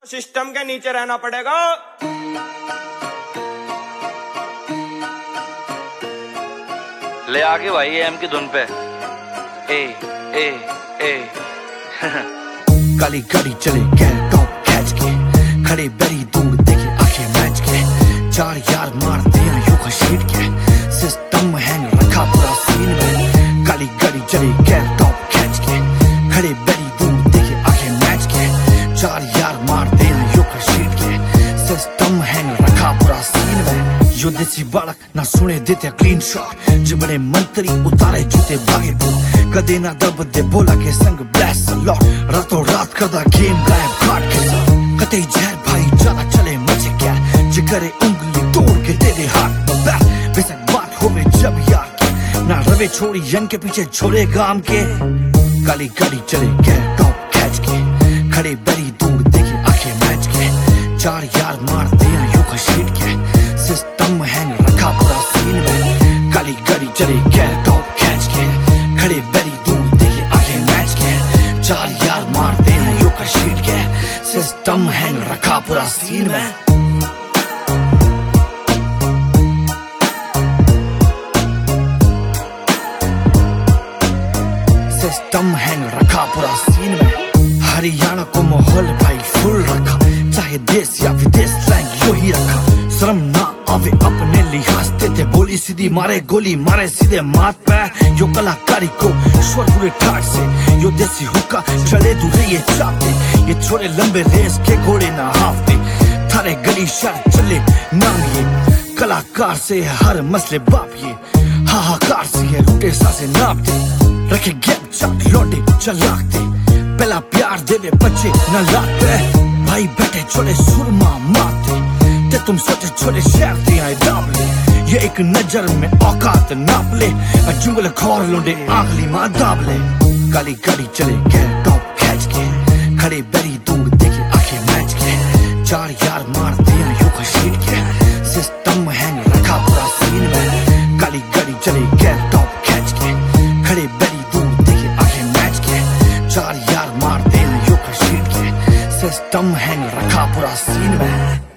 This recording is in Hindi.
सिस्टम के नीचे रहना पड़ेगा। ले आगे भाई एम की धुन पे ए ए ए काली गाड़ी चले गए टॉप कैच के, खड़े बड़ी दूर देखे आंखें मैच के, चार यार मारते हैं यूं खशीट के, सिस्टम हैंग रखा पूरा सीन में। काली गाड़ी चले गए टॉप कैच के, खड़े बड़ी दूर देखे आंखें मैच के, चार यार मारते हैं यूं खशीट के, सिस्टम हैंग रखा पूरा सीन में। यो देसी बालक ना सुने देते क्लीन शॉट, जो बड़े मंत्री उतारे जूते भागे दूर, कदे ना दब दे बोला के संग ब्लास्ट लॉट, रातों रात कदा गेम गायब घाट के साथ, कते जहर भाई ज्यादा चले मचे क्या, जिगरे उंगली तोड़ के दे दे हाथ तो बैठ, बेशक बात होवे जब यार के, ना रवे छोड़ी यंग के पीछे छोड़े गाम के। काली गाड़ी चले गए टॉप कैच के, खड़े बड़ी दूर देखे आंखें मैच के, चार यार मारते हैं यूं खशीट के, सिस्टम हैंग रखा पूरा सीन में। काली गाड़ी चले गए टॉप कैच के, खड़े बड़ी दूर देखे आंखें मैच के, चार यार मारते हैं यूं खशीट के, सिस्टम हैंग रखा पूरा सीन में। सिस्टम हैंग रखा पूरा सीन में। हरियाणा को माहौल भाई फुल रखा, चाहे देश या विदेश स्लैंग यो ही रखा, शर्म ना आवे अपने लिहाज देते, बोली सीधी मारे गोली मारे सीधे माथ पे, यो कलाकारी को स्वर पूरे ठाट से, यो देसी हुक्का चले दूरे ये चापते, ये छोड़े लंबे रेस के घोड़े ना हाफते, थारे गली शहर चले नाम ये, कलाकार से हर मसले बाप ये, हाहाकार से है रूटे सांसें नापते, रखे गैप चाट लौटे चलाकते, पहला प्यार देवे बच्चे न लाते, भाई बैठे छोड़े सुरमा मारते, ते तुम सोचे छोड़े शहर ते आए दाबले, ये एक नजर में औकात नाप ले, जुंगल खोर लुंडे आगली माँ दाबले। काली गाड़ी चले गए टॉप कैच के, खड़े बड़ी दूर देखे आंखें मैच के, चार यार मारते हैं यूं खशीट के, सिस्टम हैंग रखा पूरा सीन में। काली गाड़ी चले गए टॉप कैच के, खड़े बड़ी दूर देखे आंखें मैच के, चार यार मारते हैं यूं खशीट के, सिस्टम हैंग रखा पूरा सीन में।